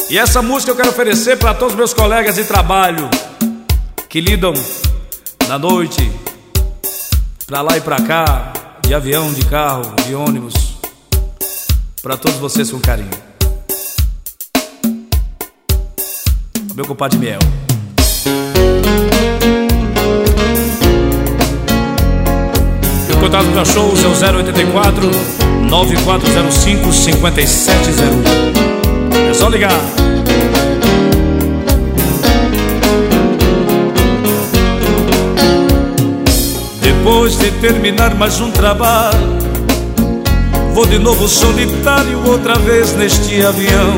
E essa música eu quero oferecer para todos os meus colegas de trabalho que lidam na noite, pra lá e pra cá, de avião, de carro, de ônibus. Pra todos vocês com carinho. Meu compadre Miel. E o contato do meu show é o 084 9405 5701. É só ligar. Depois de terminar mais um trabalho, vou de novo solitário outra vez neste avião.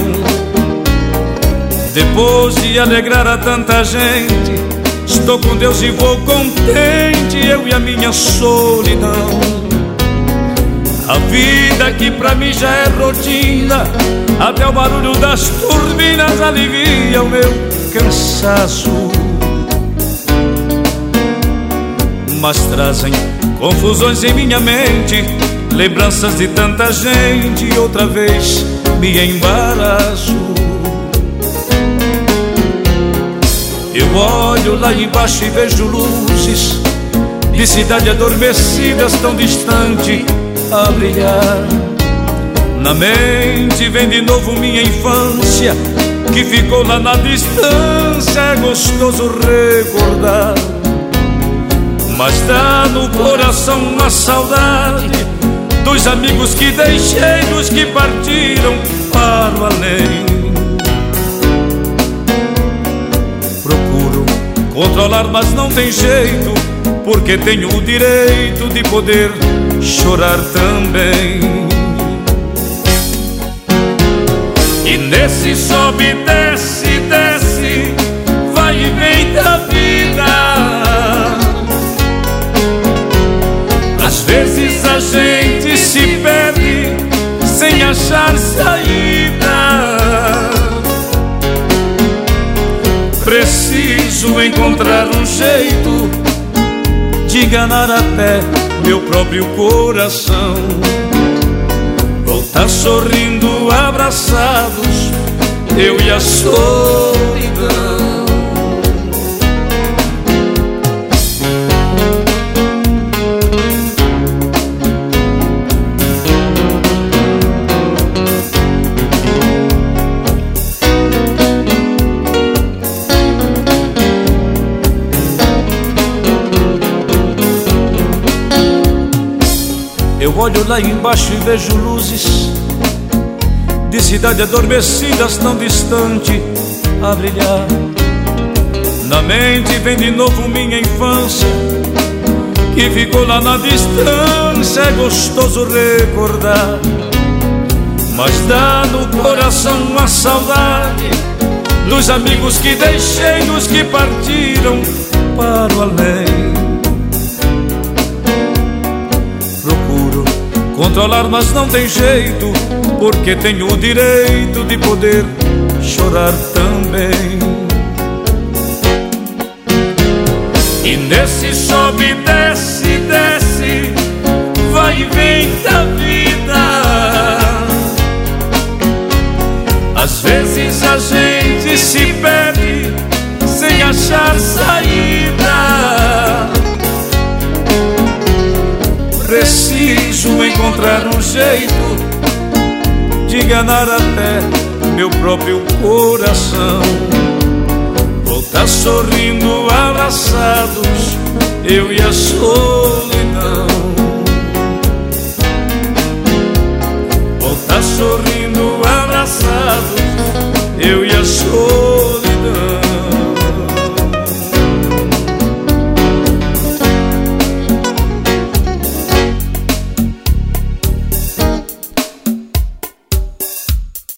Depois de alegrar a tanta gente, estou com Deus e vou contente, eu e a minha solidão. A vida que pra mim já é rotina, até o barulho das turbinas alivia o meu cansaço. Mas trazem confusões em minha mente, lembranças de tanta gente, e outra vez me embaraço. Eu olho lá embaixo e vejo luzes de cidade adormecidas tão distante a brilhar. Na mente vem de novo minha infância, que ficou lá na distância, é gostoso recordar. Mas dá no coração uma saudade dos amigos que deixei, dos que partiram para o além. Procuro controlar, mas não tem jeito, porque tenho o direito de poder chorar também. E nesse sobe, desce, desce, vai e vem da vida. Às vezes a gente se perde sem achar saída. Preciso encontrar um jeito de enganar até meu próprio coração. Voltar sorrindo, abraçados, eu e a solidão. Eu olho lá embaixo e vejo luzes de cidade adormecidas tão distante a brilhar. Na mente vem de novo minha infância, que ficou lá na distância, é gostoso recordar. Mas dá no coração uma saudade dos amigos que deixei, dos que partiram para o além. Procuro controlar, mas não tem jeito, porque tenho o direito de poder chorar também. E nesse sobe, desce, desce, vai e vem da vida. Às vezes a gente se perde sem achar saída. Preciso encontrar um jeito de enganar até meu próprio coração. Voltar sorrindo, abraçados, eu e a solidão. Voltar sorrindo, abraçados, eu e a solidão.